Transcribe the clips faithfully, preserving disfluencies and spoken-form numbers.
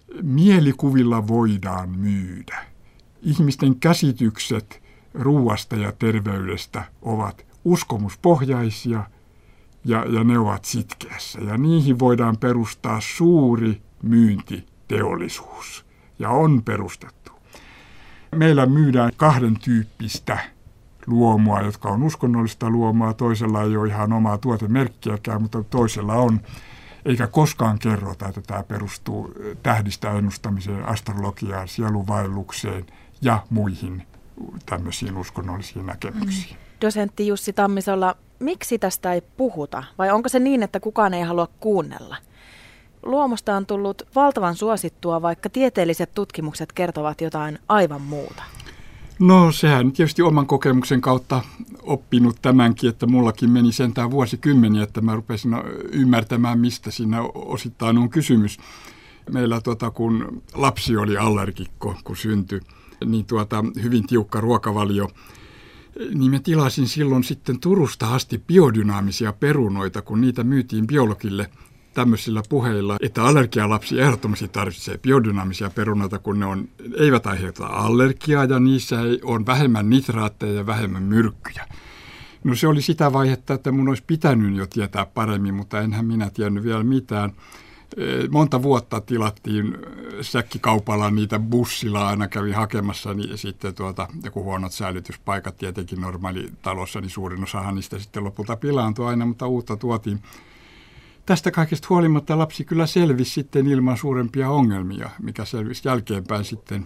mielikuvilla voidaan myydä. Ihmisten käsitykset ruuasta ja terveydestä ovat uskomuspohjaisia ja, ja ne ovat sitkeässä. Ja niihin voidaan perustaa suuri myyntiteollisuus ja on perustettu. Meillä myydään kahden tyyppistä luomua, jotka on uskonnollista luomua. Toisella ei ole ihan omaa tuotemerkkiäkään, mutta toisella on. Eikä koskaan kerrota, että tämä perustuu tähdistä ennustamiseen, astrologiaan, sielunvaellukseen ja muihin tämmöisiin uskonnollisiin näkemyksiin. Mm. Dosentti Jussi Tammisola, miksi tästä ei puhuta? Vai onko se niin, että kukaan ei halua kuunnella? Luomusta on tullut valtavan suosittua, vaikka tieteelliset tutkimukset kertovat jotain aivan muuta. No sehän tietysti oman kokemuksen kautta oppinut tämänkin, että mullakin meni sentään vuosikymmeniä, että mä rupesin ymmärtämään, mistä siinä osittain on kysymys. Meillä tuota, kun lapsi oli allergikko, kun syntyi, niin tuota, hyvin tiukka ruokavalio, niin mä tilasin silloin sitten Turusta asti biodynaamisia perunoita, kun niitä myytiin biologille tämmöisillä puheilla, että allergialapsi ehdottomasti tarvitsee biodynaamisia perunoita, kun ne on, eivät aiheuta allergiaa ja niissä ei, on vähemmän nitraatteja ja vähemmän myrkkyjä. No se oli sitä vaihetta, että mun olisi pitänyt jo tietää paremmin, mutta enhän minä tiennyt vielä mitään. Monta vuotta tilattiin säkkikaupalla niitä bussilla, aina kävi hakemassa, niin sitten tuota, joku huonot säilytyspaikat tietenkin normaalitalossa, niin suurin osahan niistä sitten lopulta pilaantui aina, mutta uutta tuotiin. Tästä kaikesta huolimatta lapsi kyllä selvisi sitten ilman suurempia ongelmia, mikä selvisi jälkeenpäin sitten.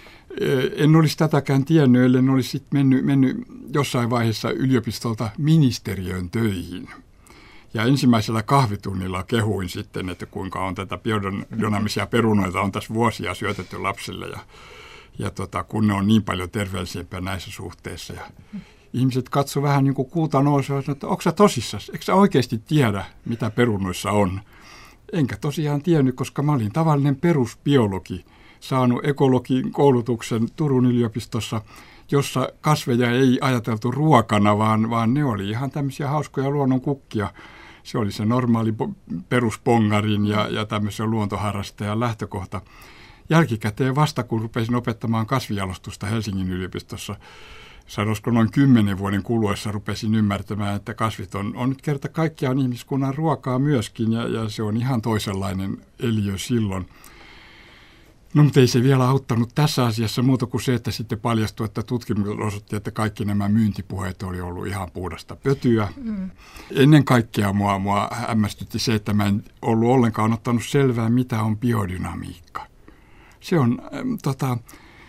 En olisi tätäkään tiennyt, ellen olisi sitten mennyt, mennyt jossain vaiheessa yliopistolta ministeriön töihin. Ja ensimmäisellä kahvitunnilla kehuin sitten, että kuinka on tätä biodynaamisia perunoita on tässä vuosia syötetty lapsille ja, ja tota, kun ne on niin paljon terveellisempiä näissä suhteissa. Ja ihmiset katsovat vähän niin kuin kuuta nousua, että onko sä tosissaan, eikö sä oikeasti tiedä, mitä perunoissa on? Enkä tosiaan tiennyt, koska mä olin tavallinen perusbiologi, saanut ekologin koulutuksen Turun yliopistossa, jossa kasveja ei ajateltu ruokana, vaan, vaan ne oli ihan tämmöisiä hauskoja luonnonkukkia. Se oli se normaali peruspongarin ja, ja tämmöisen luontoharrastajan lähtökohta. Jälkikäteen vasta, kun rupesin opettamaan kasvijalostusta Helsingin yliopistossa, sanoisiko noin kymmenen vuoden kuluessa rupesin ymmärtämään, että kasvit on, on nyt kerta kaikkiaan ihmiskunnan ruokaa myöskin, ja, ja se on ihan toisenlainen eliö silloin. No, mutta ei se vielä auttanut tässä asiassa muuta kuin se, että sitten paljastui, että tutkimus osoitti, että kaikki nämä myyntipuheet oli ollut ihan puhdasta pötyä. Mm. Ennen kaikkea mua, mua hämmästytti se, että mä en ollut ollenkaan ottanut selvää, mitä on biodynamiikka. Se on ähm, tota, äh,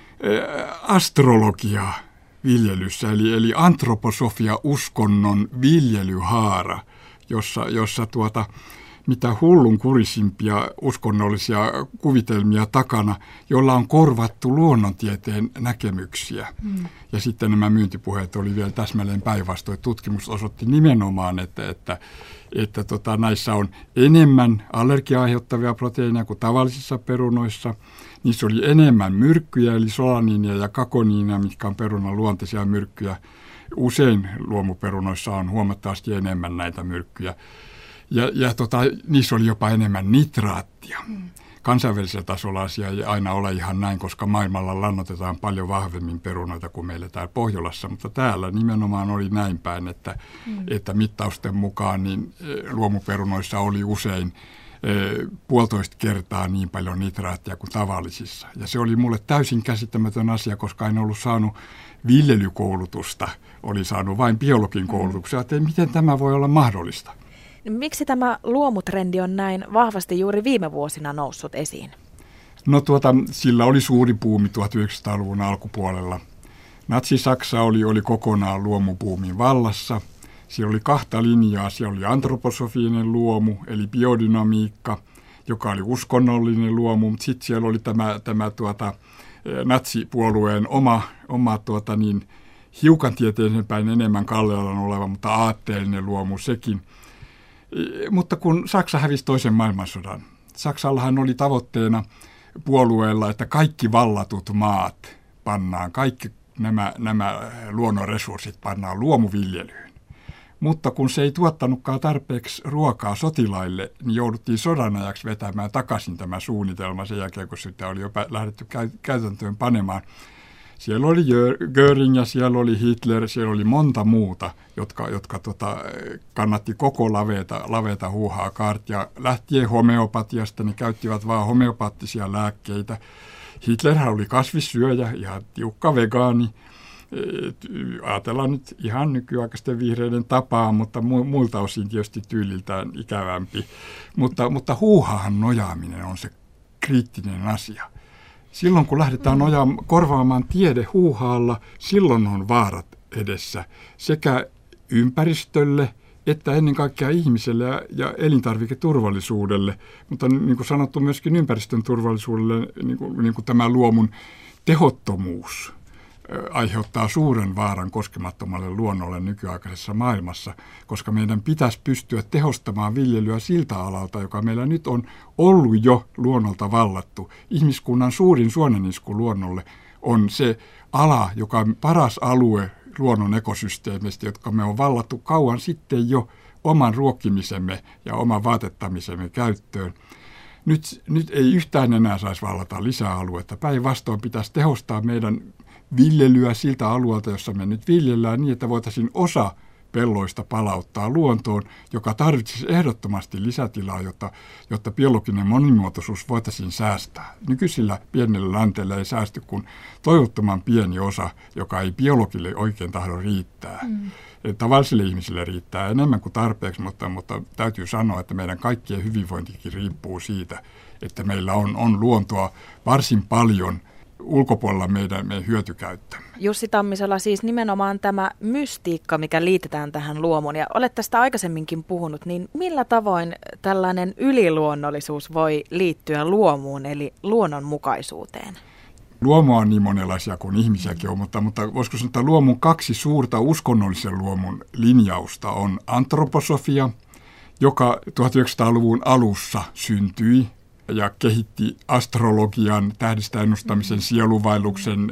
astrologia viljelyssä, eli, eli antroposofia uskonnon viljelyhaara, jossa, jossa tuota... mitä hullunkurisimpia uskonnollisia kuvitelmia takana, joilla on korvattu luonnontieteen näkemyksiä. Mm. Ja sitten nämä myyntipuheet oli vielä täsmälleen päinvastoin. Tutkimus osoitti nimenomaan, että, että, että tota, näissä on enemmän allergiaa aiheuttavia proteiineja kuin tavallisissa perunoissa. Niissä oli enemmän myrkkyjä, eli solaniinia ja kakoniinia, mitkä on perunan luonteisia myrkkyjä. Usein luomuperunoissa on huomattavasti enemmän näitä myrkkyjä. Ja, ja tota, niissä oli jopa enemmän nitraattia. Mm. Kansainvälisellä tasolla asia ei aina ole ihan näin, koska maailmalla lannoitetaan paljon vahvemmin perunoita kuin meillä täällä Pohjolassa. Mutta täällä nimenomaan oli näin päin, että, mm. että mittausten mukaan niin luomuperunoissa oli usein e, puolitoista kertaa niin paljon nitraattia kuin tavallisissa. Ja se oli mulle täysin käsittämätön asia, koska en ollut saanut viljelykoulutusta. Oli saanut vain biologin koulutuksia, että miten tämä voi olla mahdollista. Miksi tämä luomutrendi on näin vahvasti juuri viime vuosina noussut esiin? No tuota, sillä oli suuri buumi tuhatyhdeksänsataaluvun alkupuolella. Natsi-Saksa oli, oli kokonaan luomubuumin vallassa. Siellä oli kahta linjaa. Siellä oli antroposofinen luomu, eli biodynamiikka, joka oli uskonnollinen luomu. Mutta sitten siellä oli tämä, tämä tuota, natsipuolueen oma, oma tuota niin, hiukan tieteellisen päin enemmän kallellaan oleva, mutta aatteellinen luomu sekin. Mutta kun Saksa hävisi toisen maailmansodan, Saksallahan oli tavoitteena puolueella, että kaikki vallatut maat pannaan, kaikki nämä, nämä luonnonresurssit pannaan luomuviljelyyn. mutta kun se ei tuottanutkaan tarpeeksi ruokaa sotilaille, niin jouduttiin sodan ajaksi vetämään takaisin tämä suunnitelma sen jälkeen, kun sitä oli jo lähdetty käytäntöön panemaan. Siellä oli Göring ja siellä oli Hitler, siellä oli monta muuta, jotka, jotka tota, kannatti koko laveta, laveta huuhaa kaartia. Lähtien homeopatiasta, ne käyttivät vain homeopaattisia lääkkeitä. Hitlerhän oli kasvissyöjä, ihan tiukka vegaani. Ajatellaan nyt ihan nykyaikaisten vihreiden tapaa, mutta muilta osin tietysti tyyliltään ikävämpi. Mutta, mutta huuhaahan nojaaminen on se kriittinen asia. Silloin kun lähdetään nojaamaan, korvaamaan tiede huuhaalla, silloin on vaarat edessä sekä ympäristölle että ennen kaikkea ihmiselle ja, ja elintarviketurvallisuudelle, mutta niin kuin sanottu myöskin ympäristön turvallisuudelle, niin kuin, niin kuin tämä luomun tehottomuus aiheuttaa suuren vaaran koskemattomalle luonnolle nykyaikaisessa maailmassa, koska meidän pitäisi pystyä tehostamaan viljelyä siltä alalta, joka meillä nyt on ollut jo luonnolta vallattu. Ihmiskunnan suurin suonenisku luonnolle on se ala, joka on paras alue luonnon ekosysteemistä, jotka me on vallattu kauan sitten jo oman ruokkimisemme ja oman vaatettamisemme käyttöön. Nyt, nyt ei yhtään enää saisi vallata lisää aluetta. Päinvastoin pitäisi tehostaa meidän viljelyä siltä alueelta, jossa me nyt viljellään niin, että voitaisiin osa pelloista palauttaa luontoon, joka tarvitsisi ehdottomasti lisätilaa, jotta, jotta biologinen monimuotoisuus voitaisiin säästää. Nykyisillä pienillä lanteilla ei säästy kuin toivottoman pieni osa, joka ei biologille oikein tahdo riittää. Mm. Tavallisille ihmisille riittää enemmän kuin tarpeeksi, mutta, mutta täytyy sanoa, että meidän kaikkien hyvinvointikin riippuu siitä, että meillä on, on luontoa varsin paljon ulkopuolella meidän, meidän hyötykäyttämme. Jussi Tammisala, siis nimenomaan tämä mystiikka, mikä liitetään tähän luomuun, ja olet tästä aikaisemminkin puhunut, niin millä tavoin tällainen yliluonnollisuus voi liittyä luomuun, eli luonnonmukaisuuteen? Luomua on niin monenlaisia kuin ihmisiäkin on, mutta, mutta voisiko sanoa, että luomun kaksi suurta uskonnollisen luomun linjausta on antroposofia, joka tuhatyhdeksänsataaluvun alussa syntyi ja kehitti astrologian, tähdistä ennustamisen, sieluvaelluksen,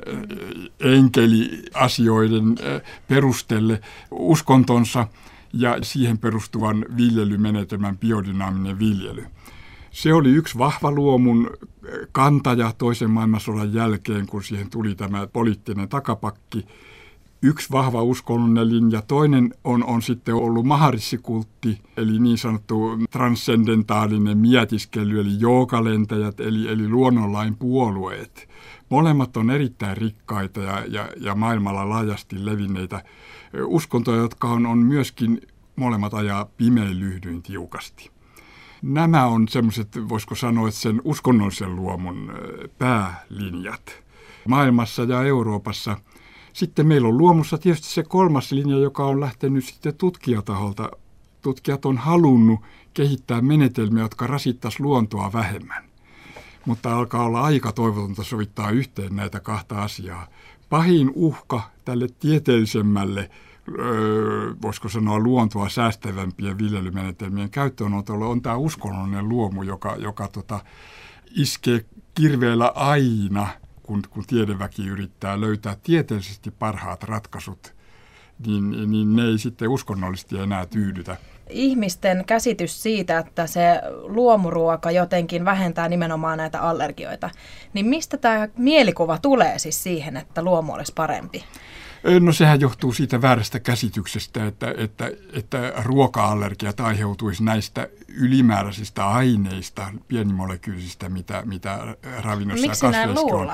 enkeliasioiden perustelle uskontonsa ja siihen perustuvan viljelymenetelmän biodynaaminen viljely. Se oli yksi vahva luomun kantaja toisen maailmansodan jälkeen, kun siihen tuli tämä poliittinen takapakki. Yksi vahva uskonnollinen linja. Toinen on, on sitten ollut maharissikultti, eli niin sanottu transcendentaalinen mietiskely, eli joogalentäjät, eli, eli luonnonlain puolueet. Molemmat on erittäin rikkaita ja, ja, ja maailmalla laajasti levinneitä uskontoja, jotka on, on myöskin molemmat ajaa pimeilyhdyin tiukasti. Nämä on semmoiset, voisiko sanoa, että sen uskonnollisen luomun päälinjat maailmassa ja Euroopassa. Sitten meillä on luomussa tietysti se kolmas linja, joka on lähtenyt sitten tutkijataholta. Tutkijat on halunnut kehittää menetelmiä, jotka rasittaisi luontoa vähemmän. Mutta alkaa olla aika toivotonta sovittaa yhteen näitä kahta asiaa. Pahin uhka tälle tieteellisemmälle, öö, voisiko sanoa luontoa säästävämpien viljelymenetelmien käyttöönotolle, on tämä uskonnollinen luomu, joka, joka tota, iskee kirveellä aina, kun, kun tiedeväki yrittää löytää tieteellisesti parhaat ratkaisut, niin, niin ne ei sitten uskonnollisesti enää tyydytä. Ihmisten käsitys siitä, että se luomuruoka jotenkin vähentää nimenomaan näitä allergioita, niin mistä tämä mielikuva tulee siis siihen, että luomu olisi parempi? No sehän johtuu siitä väärästä käsityksestä, että, että, että ruoka-allergiat aiheutuisi näistä ylimääräisistä aineista, pienimolekyylisistä, mitä, mitä ravinnossa ja kasveissa on.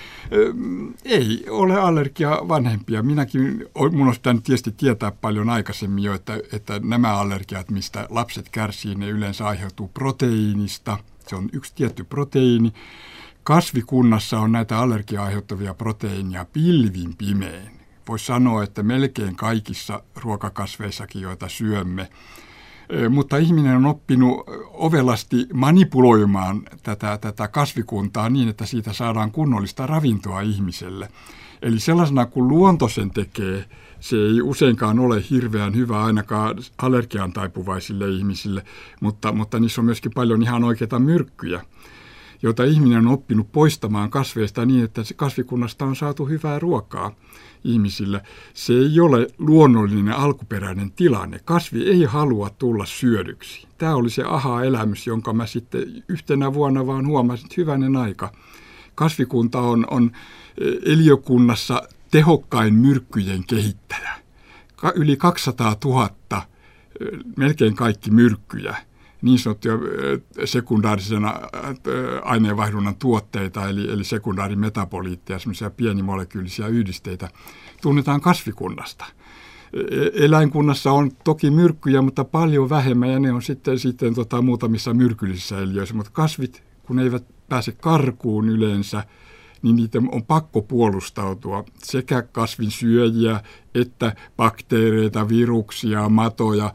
Ei ole allergia vanhempia. Minäkin, minun olisi pitänyt tietysti tietää paljon aikaisemmin jo, että, että nämä allergiat, mistä lapset kärsii, ne yleensä aiheutuu proteiinista. Se on yksi tietty proteiini. Kasvikunnassa on näitä allergiaa aiheuttavia proteiinia pilvin pimein. Voisi sanoa, että melkein kaikissa ruokakasveissakin, joita syömme. Mutta ihminen on oppinut ovelasti manipuloimaan tätä, tätä kasvikuntaa niin, että siitä saadaan kunnollista ravintoa ihmiselle. Eli sellaisena kuin luonto sen tekee, se ei useinkaan ole hirveän hyvä ainakaan allergiaan taipuvaisille ihmisille, mutta, mutta niissä on myöskin paljon ihan oikeita myrkkyjä. jota ihminen on oppinut poistamaan kasveista niin, että kasvikunnasta on saatu hyvää ruokaa ihmisille. Se ei ole luonnollinen alkuperäinen tilanne. Kasvi ei halua tulla syödyksi. Tämä oli se aha-elämys, jonka mä sitten yhtenä vuonna vaan huomasin, että hyvänen aika. Kasvikunta on, on eliökunnassa tehokkain myrkkyjen kehittäjä. Yli kaksisataatuhatta, melkein kaikki myrkkyjä, niin sanottuja sekundaarisena aineenvaihdunnan tuotteita, eli, eli sekundaarimetaboliitteja, semmoisia pienimolekyylisiä yhdisteitä, tunnetaan kasvikunnasta. Eläinkunnassa on toki myrkkyjä, mutta paljon vähemmän, ja ne on sitten, sitten tota, muutamissa myrkyllisissä eliöissä, mutta kasvit, kun eivät pääse karkuun yleensä, niin niitä on pakko puolustautua sekä kasvinsyöjiä että bakteereita, viruksia, matoja.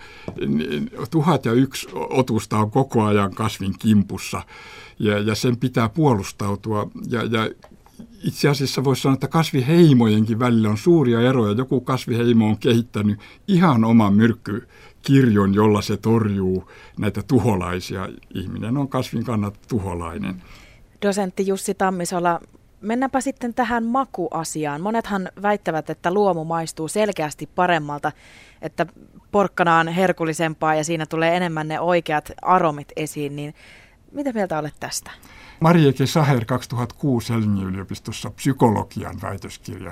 Tuhat ja yksi otusta on koko ajan kasvin kimpussa ja, ja sen pitää puolustautua. Ja, ja itse asiassa voisi sanoa, että kasviheimojenkin välillä on suuria eroja. Joku kasviheimo on kehittänyt ihan oman myrkkykirjon, jolla se torjuu näitä tuholaisia. Ihminen on kasvin kannalta tuholainen. Dosentti Jussi Tammisola, mennäänpä sitten tähän makuasiaan. Monethan väittävät, että luomu maistuu selkeästi paremmalta, että porkkana on herkullisempaa ja siinä tulee enemmän ne oikeat aromit esiin. Niin mitä mieltä olet tästä? Marieke Saher kaksituhattakuusi Helsingin yliopistossa psykologian väitöskirja.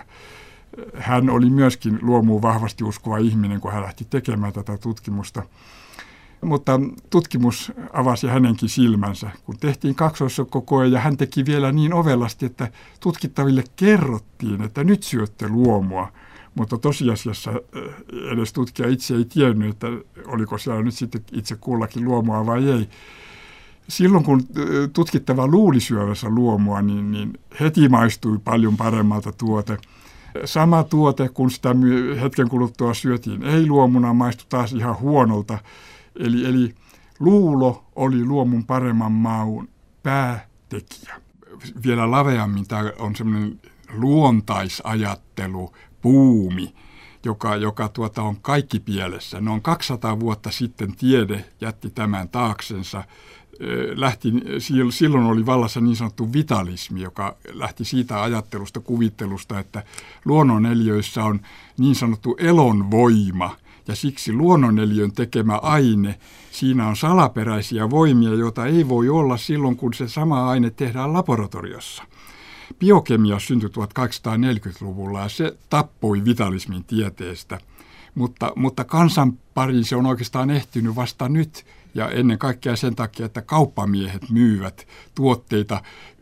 Hän oli myöskin luomuun vahvasti uskova ihminen, kun hän lähti tekemään tätä tutkimusta. Mutta tutkimus avasi hänenkin silmänsä, kun tehtiin kaksoiskokoe ja hän teki vielä niin ovelasti, että tutkittaville kerrottiin, että nyt syötte luomua. Mutta tosiasiassa edes tutkija itse ei tiennyt, että oliko siellä nyt sitten itse kullakin luomua vai ei. Silloin kun tutkittava luuli syövänsä luomua, niin, niin heti maistui paljon paremmalta tuote. Sama tuote, kun sitä hetken kuluttua syötiin ei-luomuna, maistui taas ihan huonolta. Eli, eli luulo oli luomun paremman maun päätekijä. Vielä laveammin tämä on semmoinen luontaisajattelu, buumi, joka, joka tuota on kaikki pielessä. Noin kaksisataa vuotta sitten tiede jätti tämän taaksensa. Lähti, silloin oli vallassa niin sanottu vitalismi, joka lähti siitä ajattelusta, kuvittelusta, että luonnoneliöissä on niin sanottu elonvoima. Ja siksi luonnoneliön tekemä aine, siinä on salaperäisiä voimia, joita ei voi olla silloin, kun se sama aine tehdään laboratoriossa. Biokemia syntyi tuhatkahdeksansataaneljäkymmentäluvulla ja se tappoi vitalismin tieteestä, mutta, mutta kansan pariin se on oikeastaan ehtinyt vasta nyt. Ja ennen kaikkea sen takia, että kauppamiehet myyvät tuotteita,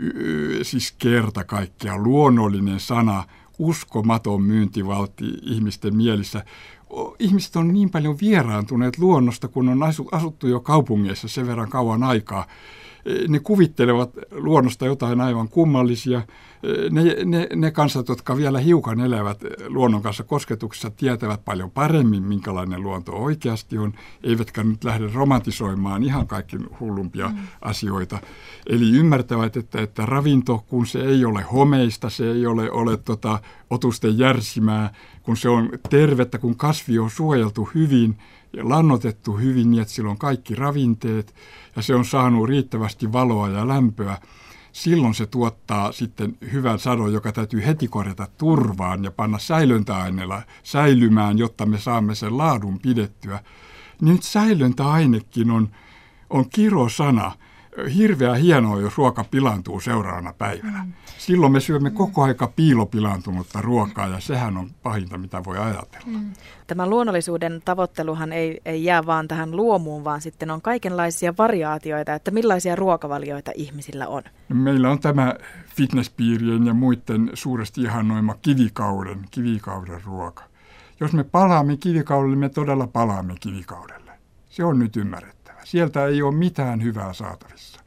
siis kerta kaikkiaan luonnollinen sana, uskomaton myyntivaltti ihmisten mielissä. Ihmiset on niin paljon vieraantuneet luonnosta, kun on asuttu jo kaupungeissa sen verran kauan aikaa. Ne kuvittelevat luonnosta jotain aivan kummallisia. Ne, ne, ne kansat, jotka vielä hiukan elävät luonnon kanssa kosketuksessa, tietävät paljon paremmin, minkälainen luonto oikeasti on, eivätkä nyt lähde romantisoimaan ihan kaikki hullumpia mm. asioita. Eli ymmärtävät, että, että ravinto, kun se ei ole homeista, se ei ole, ole tota, otusten järsimää, kun se on tervettä, kun kasvi on suojeltu hyvin ja lannotettu hyvin, niin että sillä on kaikki ravinteet ja se on saanut riittävästi valoa ja lämpöä. Silloin se tuottaa sitten hyvän sadon, joka täytyy heti korjata turvaan ja panna säilöntäaineella säilymään, jotta me saamme sen laadun pidettyä. Nyt säilöntäainekin on, on kirosana. Hirveän hienoa, jos ruoka pilaantuu seuraavana päivänä. Mm. Silloin me syömme koko aika piilopilaantunutta ruokaa ja sehän on pahinta, mitä voi ajatella. Mm. Tämä luonnollisuuden tavoitteluhan ei, ei jää vaan tähän luomuun, vaan sitten on kaikenlaisia variaatioita, että millaisia ruokavalioita ihmisillä on. Meillä on tämä fitnesspiirien ja muiden suuresti ihannoima kivikauden, kivikauden ruoka. Jos me palaamme kivikaudelle, me todella palaamme kivikaudelle. Se on nyt ymmärretty. Sieltä ei ole mitään hyvää saatavissa.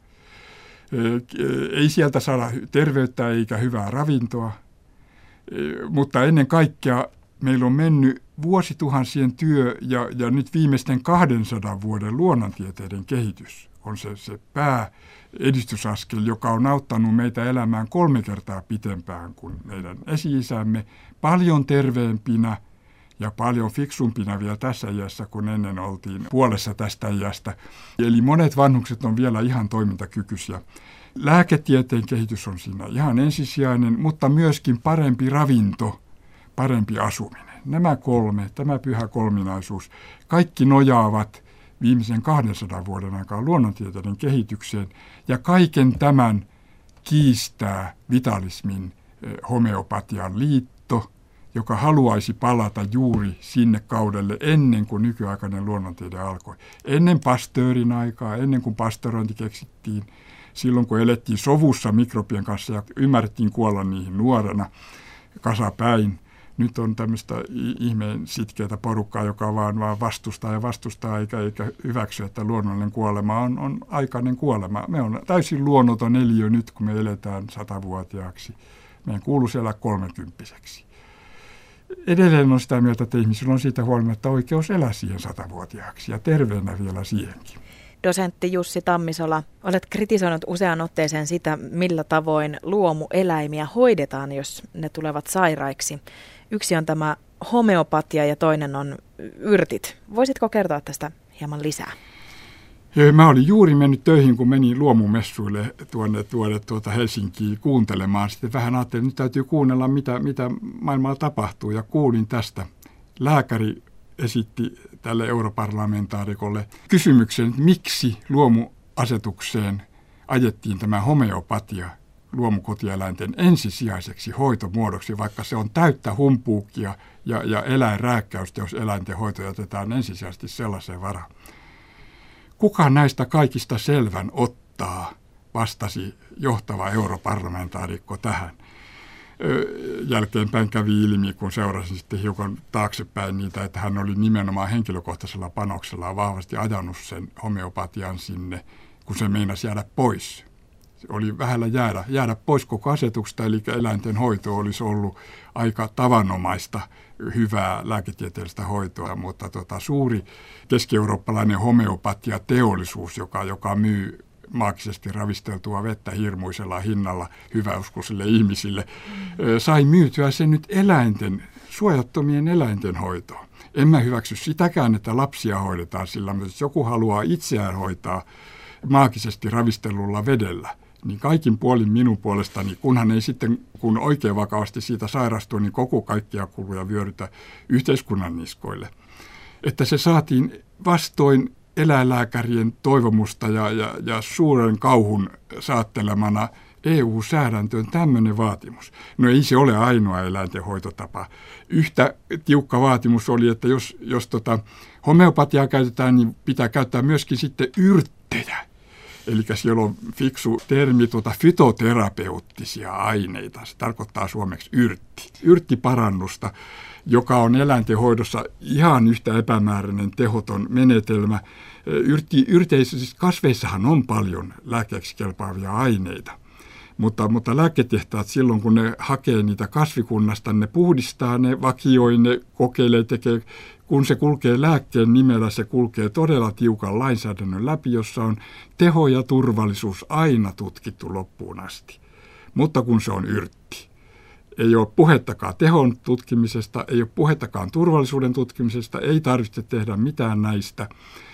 Ei sieltä saada terveyttä eikä hyvää ravintoa, mutta ennen kaikkea meillä on mennyt vuosituhansien työ ja, ja nyt viimeisten kahdensadan vuoden luonnontieteiden kehitys on se, se pääedistysaskel, joka on auttanut meitä elämään kolme kertaa pitempään kuin meidän esi-isämme, paljon terveempinä ja paljon fiksumpina vielä tässä iässä, kun ennen oltiin puolessa tästä iästä. Eli monet vanhukset on vielä ihan toimintakykyisiä. Lääketieteen kehitys on siinä ihan ensisijainen, mutta myöskin parempi ravinto, parempi asuminen. Nämä kolme, tämä pyhä kolminaisuus, kaikki nojaavat viimeisen kahdensadan vuoden aikaa luonnontieteiden kehitykseen, ja kaiken tämän kiistää vitalismin homeopatian liitto, joka haluaisi palata juuri sinne kaudelle ennen kuin nykyaikainen luonnontiede alkoi. Ennen Pasteurin aikaa, ennen kuin pasteurointi keksittiin, silloin kun elettiin sovussa mikrobien kanssa ja ymmärrettiin kuolla niihin nuorena kasapäin. Nyt on tämmöistä ihmeen sitkeätä porukkaa, joka vaan, vaan vastustaa ja vastustaa eikä, eikä hyväksy, että luonnollinen kuolema on, on aikainen kuolema. Me on täysin luonnoton eliö nyt, kun me eletään satavuotiaaksi. Meidän kuuluisi elää kolmekymppiseksi. Edelleen on sitä mieltä, että ihmisillä on siitä huolimatta oikeus elää siihen satavuotiaaksi ja terveenä vielä siihenkin. Dosentti Jussi Tammisola, olet kritisoinut useaan otteeseen sitä, millä tavoin luomueläimiä hoidetaan, jos ne tulevat sairaiksi. Yksi on tämä homeopatia ja toinen on yrtit. Voisitko kertoa tästä hieman lisää? Mä olin juuri mennyt töihin, kun menin luomumessuille tuonne, tuonne tuota Helsinkiin kuuntelemaan. Sitten vähän ajattelin, että nyt täytyy kuunnella, mitä, mitä maailmalla tapahtuu. Ja kuulin tästä. Lääkäri esitti tälle europarlamentaarikolle kysymyksen, että miksi luomuasetukseen ajettiin tämä homeopatia luomukotieläinten ensisijaiseksi hoitomuodoksi, vaikka se on täyttä humpuukia ja, ja eläinrääkkäystä, jos eläinten hoito jätetään ensisijaisesti sellaiseen varaan. Kuka näistä kaikista selvän ottaa, vastasi johtava europarlamentaarikko tähän. Jälkeenpäin kävi ilmi, kun seurasin sitten hiukan taaksepäin niitä, että hän oli nimenomaan henkilökohtaisella panoksella vahvasti ajanut sen homeopatian sinne, kun se meinasi jäädä pois. Se oli vähällä jäädä, jäädä pois koko asetuksesta, eli eläinten hoito olisi ollut aika tavanomaista, hyvää lääketieteellistä hoitoa, mutta tota, suuri keski-eurooppalainen homeopatia-teollisuus, joka, joka myy maagisesti ravisteltua vettä hirmuisella hinnalla hyväuskoisille ihmisille, sai myytyä sen nyt eläinten, suojattomien eläinten hoitoon. En mä hyväksy sitäkään, että lapsia hoidetaan sillä, mutta jos joku haluaa itseään hoitaa maagisesti ravistellulla vedellä, niin kaikin puolin minun puolestani, kunhan ei sitten, kun oikein vakavasti siitä sairastuu, niin koko kaikkia kuluja vyörytä yhteiskunnan niskoille. Että se saatiin vastoin eläinlääkärien toivomusta ja, ja, ja suuren kauhun saattelemana E U-säädäntöön tämmöinen vaatimus. No ei se ole ainoa eläintenhoitotapa. Yhtä tiukka vaatimus oli, että jos, jos tota homeopatiaa käytetään, niin pitää käyttää myöskin sitten yrttejä. Eli siellä on fiksu termi tuota fytoterapeuttisia aineita. Se tarkoittaa suomeksi yrtti. Yrttiparannusta, joka on eläintenhoidossa ihan yhtä epämääräinen, tehoton menetelmä. Yrtti, yrteissä, siis kasveissahan on paljon lääkkeeksi kelpaavia aineita, mutta, mutta lääketehtaat silloin, kun ne hakee niitä kasvikunnasta, ne puhdistaa, ne vakioi, ne kokeilee, tekee. Kun se kulkee lääkkeen nimellä, se kulkee todella tiukan lainsäädännön läpi, jossa on teho ja turvallisuus aina tutkittu loppuun asti. Mutta kun se on yrtti, ei ole puhettakaan tehon tutkimisesta, ei ole puhettakaan turvallisuuden tutkimisesta, ei tarvitse tehdä mitään näistä.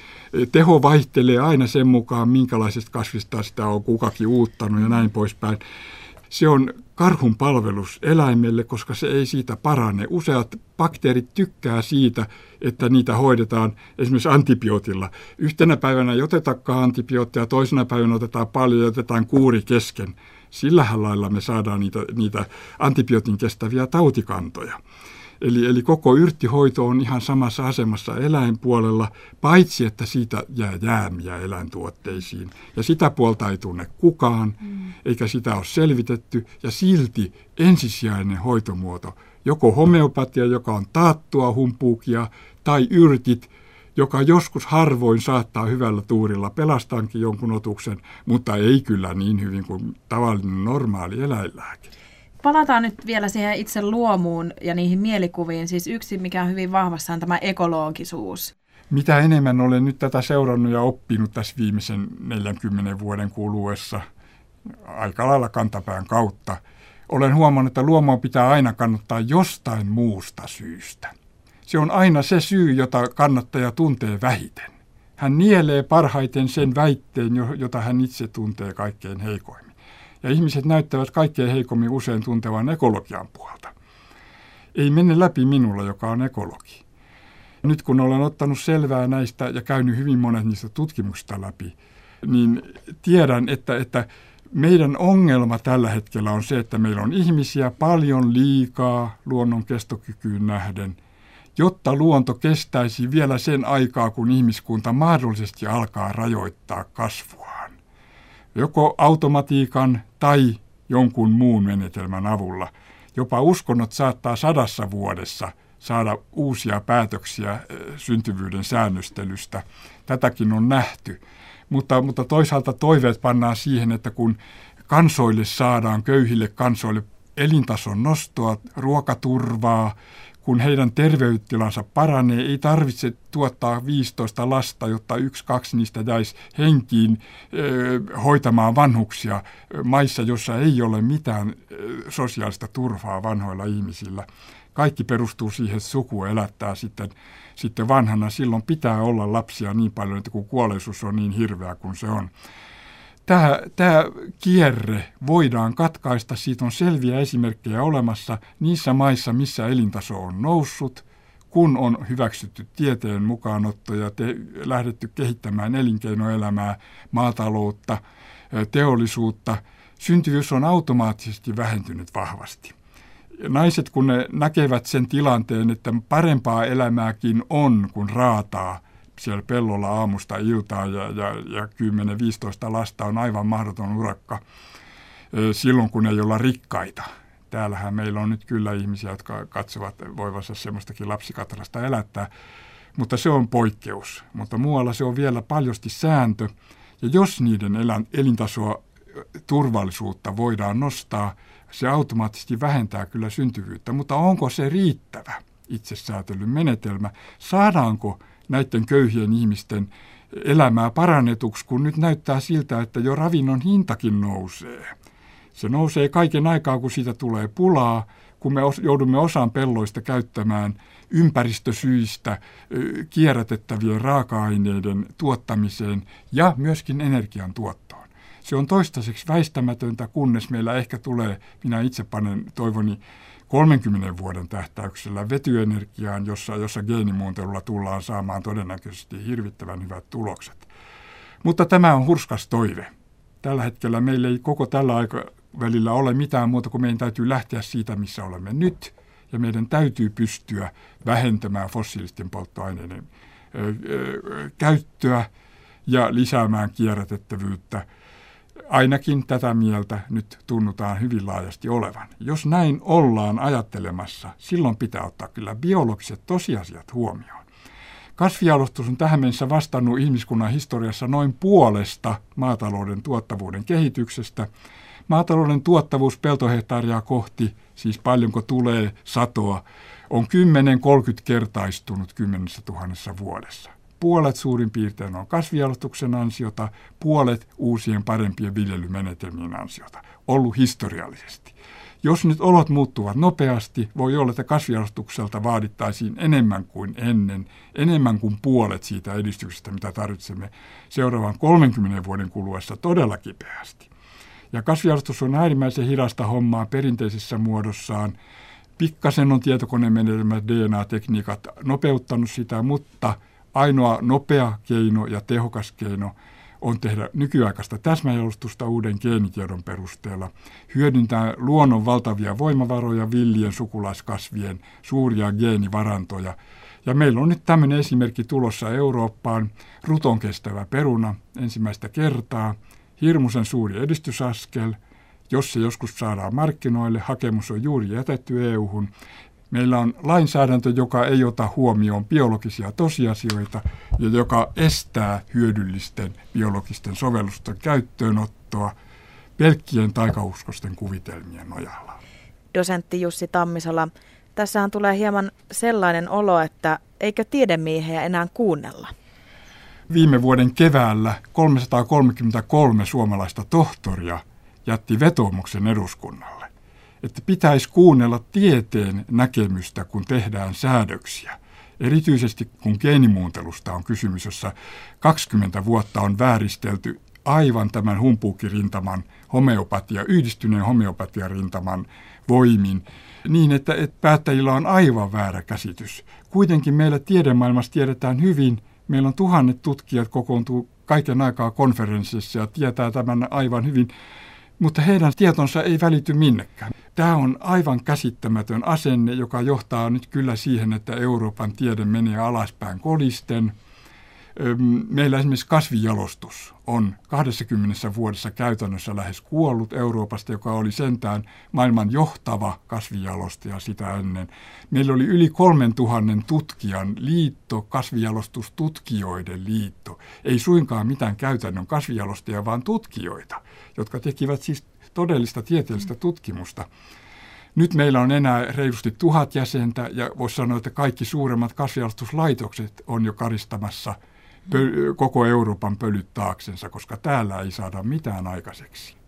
Teho vaihtelee aina sen mukaan, minkälaisesta kasvista sitä on kukakin uuttanut ja näin poispäin. Se on karhun palvelus eläimelle, koska se ei siitä parane. Useat bakteerit tykkää siitä, että niitä hoidetaan esimerkiksi antibiootilla. Yhtenä päivänä ei otetakaan antibiootteja, toisena päivänä otetaan paljon ja otetaan kuuri kesken. Sillähän lailla me saadaan niitä, niitä antibiootin kestäviä tautikantoja. Eli, eli koko yrttihoito on ihan samassa asemassa eläinpuolella, paitsi että siitä jää jäämiä eläintuotteisiin. Ja sitä puolta ei tunne kukaan, mm. eikä sitä ole selvitetty. Ja silti ensisijainen hoitomuoto, joko homeopatia, joka on taattua humpuukia, tai yrtit, joka joskus harvoin saattaa hyvällä tuurilla pelastaankin jonkun otuksen, mutta ei kyllä niin hyvin kuin tavallinen normaali eläinlääke. Palataan nyt vielä siihen itse luomuun ja niihin mielikuviin. Siis yksi, mikä on hyvin vahvassa, on tämä ekologisuus. Mitä enemmän olen nyt tätä seurannut ja oppinut tässä viimeisen neljänkymmenen vuoden kuluessa aika lailla kantapään kautta, olen huomannut, että luomua pitää aina kannattaa jostain muusta syystä. Se on aina se syy, jota kannattaja tuntee vähiten. Hän nielee parhaiten sen väitteen, jota hän itse tuntee kaikkein heikoimmin. Ja ihmiset näyttävät kaikkein heikommin usein tuntevan ekologian puolta. Ei mene läpi minulla, joka on ekologi. Nyt kun olen ottanut selvää näistä ja käynyt hyvin monet niistä tutkimuksista läpi, niin tiedän, että, että meidän ongelma tällä hetkellä on se, että meillä on ihmisiä paljon liikaa luonnon kestokykyyn nähden, jotta luonto kestäisi vielä sen aikaa, kun ihmiskunta mahdollisesti alkaa rajoittaa kasvuaan. Joko automatiikan tai jonkun muun menetelmän avulla. Jopa uskonnot saattaa sadassa vuodessa saada uusia päätöksiä syntyvyyden säännöstelystä. Tätäkin on nähty. Mutta, mutta toisaalta toiveet pannaan siihen, että kun kansoille saadaan, köyhille kansoille elintason nostoa, ruokaturvaa, kun heidän terveydentilansa paranee, ei tarvitse tuottaa viisitoista lasta, jotta yksi, kaksi niistä jäisi henkiin ö, hoitamaan vanhuksia maissa, jossa ei ole mitään ö, sosiaalista turvaa vanhoilla ihmisillä. Kaikki perustuu siihen, että suku elättää sitten, sitten vanhana. Silloin pitää olla lapsia niin paljon, että kun kuolleisuus on niin hirveä kuin se on. Tämä, tämä kierre voidaan katkaista, siitä on selviä esimerkkejä olemassa niissä maissa, missä elintaso on noussut, kun on hyväksytty tieteen mukaanotto ja te, lähdetty kehittämään elinkeinoelämää, maataloutta, teollisuutta. Syntyvyys on automaattisesti vähentynyt vahvasti. Naiset, kun ne näkevät sen tilanteen, että parempaa elämääkin on, kun raataa siellä pellolla aamusta iltaan ja, ja, ja kymmenen viisitoista lasta on aivan mahdoton urakka silloin, kun ei olla rikkaita. Täällähän meillä on nyt kyllä ihmisiä, jotka katsovat voivansa semmoistakin lapsikatarasta elättää, mutta se on poikkeus. Mutta muualla se on vielä paljosti sääntö, ja jos niiden elän, elintasoa, turvallisuutta voidaan nostaa, se automaattisesti vähentää kyllä syntyvyyttä, mutta onko se riittävä itsesäätelyn menetelmä? Saadaanko näiden köyhien ihmisten elämää parannetuksi, kun nyt näyttää siltä, että jo ravinnon hintakin nousee. Se nousee kaiken aikaa, kun siitä tulee pulaa, kun me joudumme osan pelloista käyttämään ympäristösyistä kierrätettävien raaka-aineiden tuottamiseen ja myöskin energian tuottoon. Se on toistaiseksi väistämätöntä, kunnes meillä ehkä tulee, minä itse panen toivoni, kolmenkymmenen vuoden tähtäyksellä vetyenergiaan, jossa, jossa geenimuuntelulla tullaan saamaan todennäköisesti hirvittävän hyvät tulokset. Mutta tämä on hurskas toive. Tällä hetkellä meillä ei koko tällä aikavälillä ole mitään muuta kuin meidän täytyy lähteä siitä, missä olemme nyt, ja meidän täytyy pystyä vähentämään fossiilisten polttoaineiden ö, ö, käyttöä ja lisäämään kierrätettävyyttä. Ainakin tätä mieltä nyt tunnutaan hyvin laajasti olevan. Jos näin ollaan ajattelemassa, silloin pitää ottaa kyllä biologiset tosiasiat huomioon. Kasvijalostus on tähän mennessä vastannut ihmiskunnan historiassa noin puolesta maatalouden tuottavuuden kehityksestä. Maatalouden tuottavuus peltohehtaaria kohti, siis paljonko tulee satoa, on kymmenen kolmekymmentä kertaistunut kymmenessä tuhannessa vuodessa. Puolet suurin piirtein on kasvijalostuksen ansiota, puolet uusien parempien viljelymenetelmien ansiota, ollut historiallisesti. Jos nyt olot muuttuvat nopeasti, voi olla, että kasvijalostukselta vaadittaisiin enemmän kuin ennen, enemmän kuin puolet siitä edistyksestä, mitä tarvitsemme seuraavan kolmenkymmenen vuoden kuluessa todella kipeästi. Ja kasvijalostus on äärimmäisen hidasta hommaa perinteisessä muodossaan. Pikkasen on tietokonemenetelmät, D N A-tekniikat nopeuttanut sitä, mutta ainoa nopea keino ja tehokas keino on tehdä nykyaikaista täsmäjalostusta uuden geenitiedon perusteella, hyödyntää luonnon valtavia voimavaroja, villien sukulaiskasvien suuria geenivarantoja. Ja meillä on nyt tämmöinen esimerkki tulossa Eurooppaan, ruton kestävä peruna ensimmäistä kertaa, hirmuisen suuri edistysaskel. Jos se joskus saadaan markkinoille, hakemus on juuri jätetty E U-hun. Meillä on lainsäädäntö, joka ei ota huomioon biologisia tosiasioita ja joka estää hyödyllisten biologisten sovellusten käyttöönottoa pelkkien taikauskosten kuvitelmien nojalla. Dosentti Jussi Tammisola, tässähän tulee hieman sellainen olo, että eikö tiedemiehiä enää kuunnella? Viime vuoden keväällä kolmesataakolmekymmentäkolme suomalaista tohtoria jätti vetoomuksen eduskunnalle, että pitäisi kuunnella tieteen näkemystä, kun tehdään säädöksiä. Erityisesti kun geenimuuntelusta on kysymys, jossa kaksikymmentä vuotta on vääristelty aivan tämän humpuukirintaman homeopatia, yhdistyneen homeopatiarintaman voimin, niin että, että päättäjillä on aivan väärä käsitys. Kuitenkin meillä tiedemaailmassa tiedetään hyvin, meillä on tuhannet tutkijat kokoontuu kaiken aikaa konferenssissa ja tietää tämän aivan hyvin, mutta heidän tietonsa ei välity minnekään. Tämä on aivan käsittämätön asenne, joka johtaa nyt kyllä siihen, että Euroopan tiede menee alaspäin kolisten. Meillä esimerkiksi kasvijalostus on kaksikymmentä vuodessa käytännössä lähes kuollut Euroopasta, joka oli sentään maailman johtava kasvijalostaja sitä ennen. Meillä oli yli kolmen tuhannen tutkijan liitto, kasvijalostustutkijoiden liitto. Ei suinkaan mitään käytännön kasvijalostajia, vaan tutkijoita, jotka tekivät siis todellista tieteellistä tutkimusta. Nyt meillä on enää reilusti tuhat jäsentä ja voisi sanoa, että kaikki suuremmat kasvijalostuslaitokset on jo karistamassa koko Euroopan pölyt taaksensa, koska täällä ei saada mitään aikaiseksi.